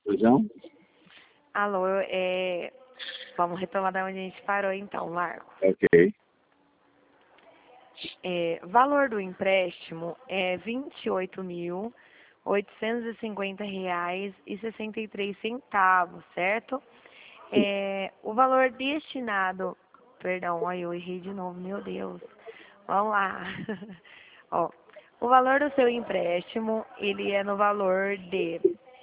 Pois não? Alô, vamos retomar da onde a gente parou então, Marcos. Ok. Valor do empréstimo é R$ 28.850,63, certo? O valor destinado, perdão, aí eu errei de novo, meu Deus. Vamos lá. Ó, o valor do seu empréstimo, ele é no valor de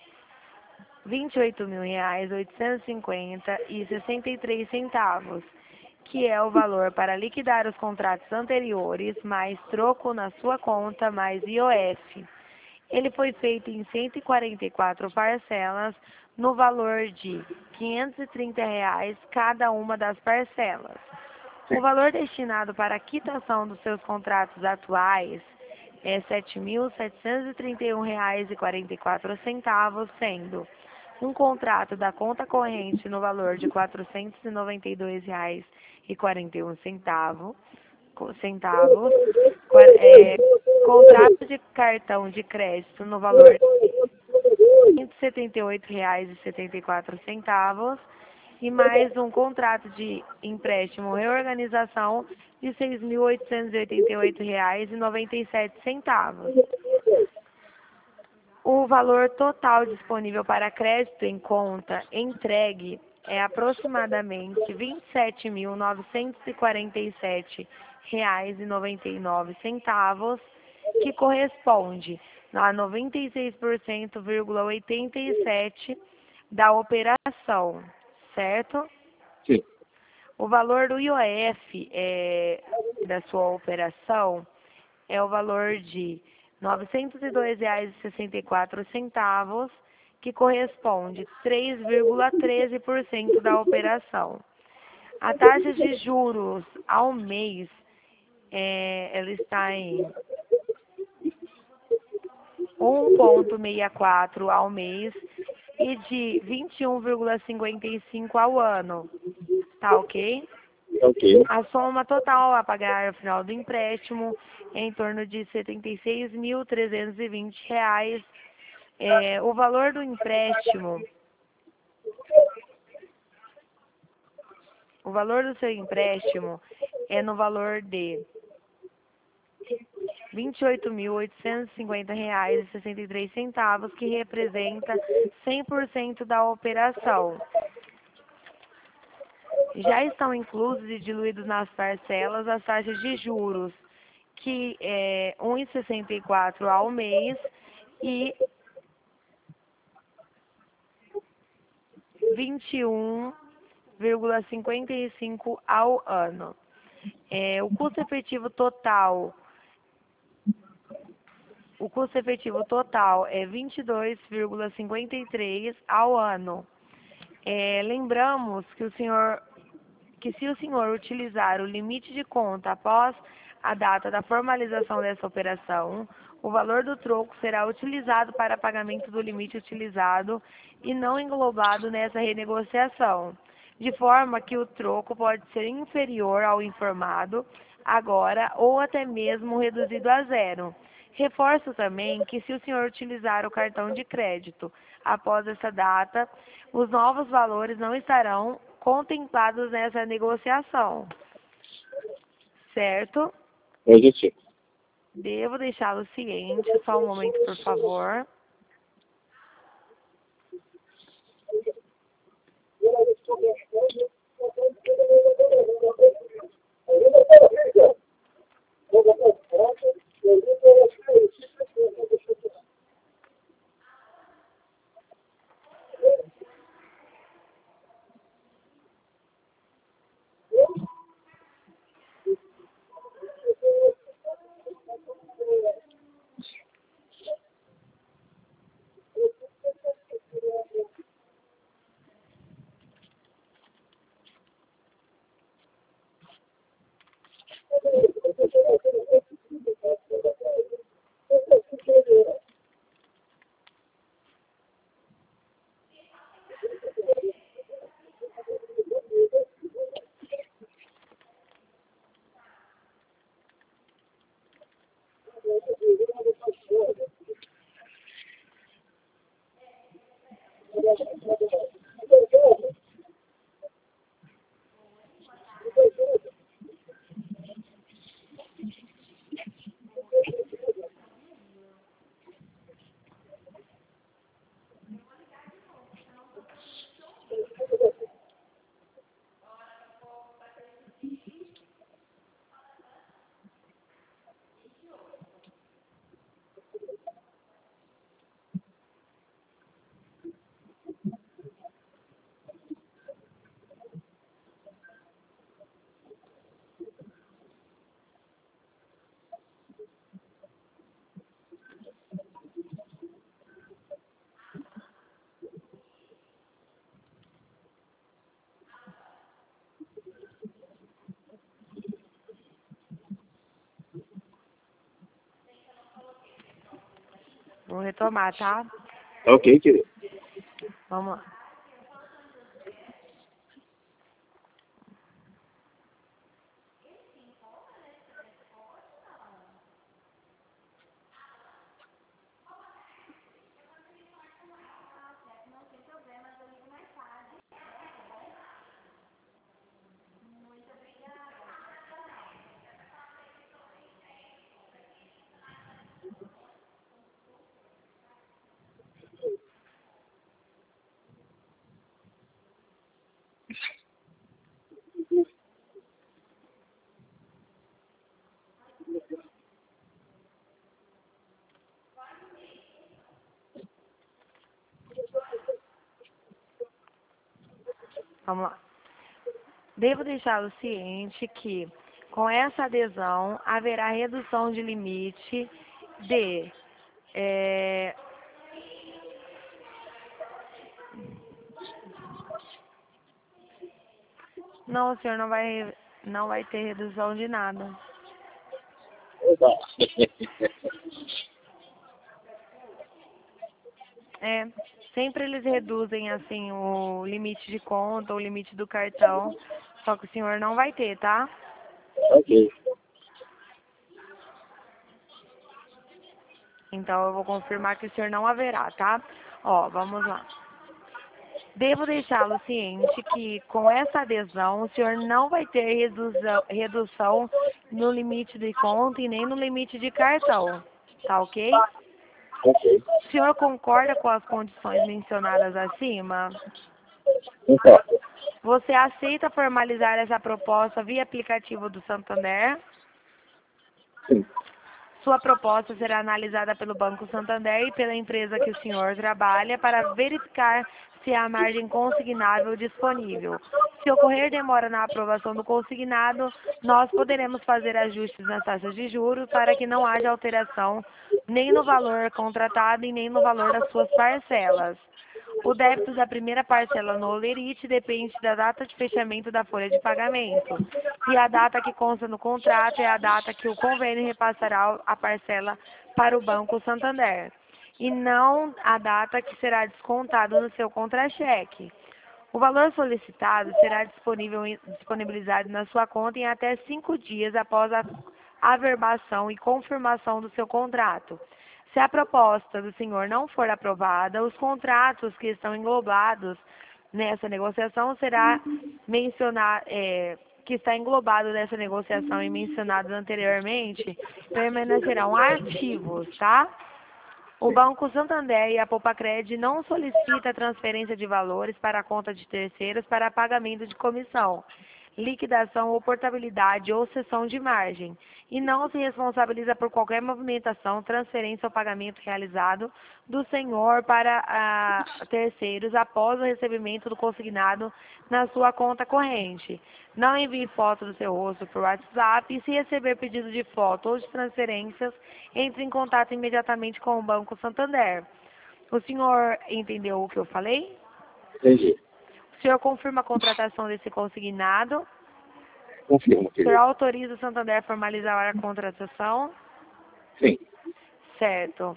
R$ 28.850,63, que é o valor para liquidar os contratos anteriores, mais troco na sua conta, mais IOF. Ele foi feito em 144 parcelas, no valor de R$ 530 cada uma das parcelas. O valor destinado para a quitação dos seus contratos atuais é R$ 7.731,44, sendo um contrato da conta corrente no valor de R$ 492,41, contrato de cartão de crédito no valor de R$ 178,74 e mais um contrato de empréstimo reorganização de R$ 6.888,97. O valor total disponível para crédito em conta entregue é aproximadamente R$ 27.947,99, que corresponde a 96,87% da operação, certo? Sim. O valor do IOF da sua operação é o valor de R$ 902,64, que corresponde a 3,13% da operação. A taxa de juros ao mês, ela está em 1,64 ao mês e de 21,55 ao ano. Tá ok? Ok. A soma total a pagar ao final do empréstimo é em torno de R$ 76.320. O valor do empréstimo, o valor do seu empréstimo é no valor de R$ 28.850,63, que representa 100% da operação. Já estão inclusos e diluídos nas parcelas as taxas de juros, que é 1,64 ao mês e 21,55 ao ano. O custo efetivo total é 22,53 ao ano. Lembramos que se o senhor utilizar o limite de conta após a data da formalização dessa operação, o valor do troco será utilizado para pagamento do limite utilizado e não englobado nessa renegociação, de forma que o troco pode ser inferior ao informado agora ou até mesmo reduzido a zero. Reforço também que se o senhor utilizar o cartão de crédito após essa data, os novos valores não estarão contemplados nessa negociação. Certo? Hoje sim. Devo deixá-lo ciente, só um momento, por favor. Vou retomar, tá? Ok, querido. Vamos lá. Vamos lá. Devo deixá-lo ciente que, com essa adesão, haverá redução de limite de Não, o senhor não vai ter redução de nada. Opa. É, sempre eles reduzem assim o limite de conta, o limite do cartão, só que o senhor não vai ter, tá? Ok. Então eu vou confirmar que o senhor não haverá, tá? Ó, vamos lá. Devo deixá-lo ciente que, com essa adesão, o senhor não vai ter redução no limite de conta e nem no limite de cartão, tá ok? Ok. O senhor concorda com as condições mencionadas acima? Concordo. Você aceita formalizar essa proposta via aplicativo do Santander? Sim. Sua proposta será analisada pelo Banco Santander e pela empresa que o senhor trabalha para verificar se há margem consignável disponível. Se ocorrer demora na aprovação do consignado, nós poderemos fazer ajustes nas taxas de juros para que não haja alteração nem no valor contratado e nem no valor das suas parcelas. O débito da primeira parcela no Olerite depende da data de fechamento da folha de pagamento. E a data que consta no contrato é a data que o convênio repassará a parcela para o Banco Santander, e não a data que será descontado no seu contra-cheque. O valor solicitado será disponibilizado na sua conta em até 5 dias após a averbação e confirmação do seu contrato. Se a proposta do senhor não for aprovada, os contratos que estão englobados nessa negociação será mencionar, que está englobado nessa negociação e mencionados anteriormente, permanecerão ativos, tá? O Banco Santander e a Poupa-Cred não solicita transferência de valores para a conta de terceiros para pagamento de comissão, liquidação ou portabilidade ou cessão de margem, e não se responsabiliza por qualquer movimentação, transferência ou pagamento realizado do senhor para terceiros após o recebimento do consignado na sua conta corrente. Não envie foto do seu rosto por WhatsApp e, se receber pedido de foto ou de transferências, entre em contato imediatamente com o Banco Santander. O senhor entendeu o que eu falei? Entendi. O senhor confirma a contratação desse consignado? Confirmo, O senhor querido. autoriza o Santander a formalizar a contratação? Sim. Certo.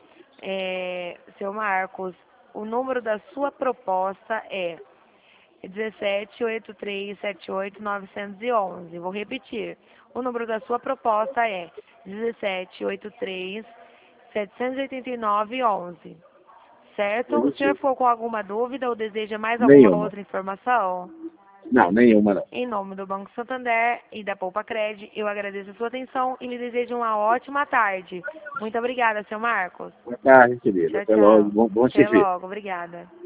Seu Marcos, o número da sua proposta é 178378-911. Vou repetir. O número da sua proposta é 1783-789-11. Certo? O senhor Sim. ficou com alguma dúvida ou deseja mais alguma Nenhuma. outra informação? Não, nenhuma não. Em nome do Banco Santander e da Poupa-Cred, eu agradeço a sua atenção e lhe desejo uma ótima tarde. Muito obrigada, seu Marcos. Boa tarde, querido. Tchau, Até logo. tchau. Bom Até serviço. logo. Obrigada.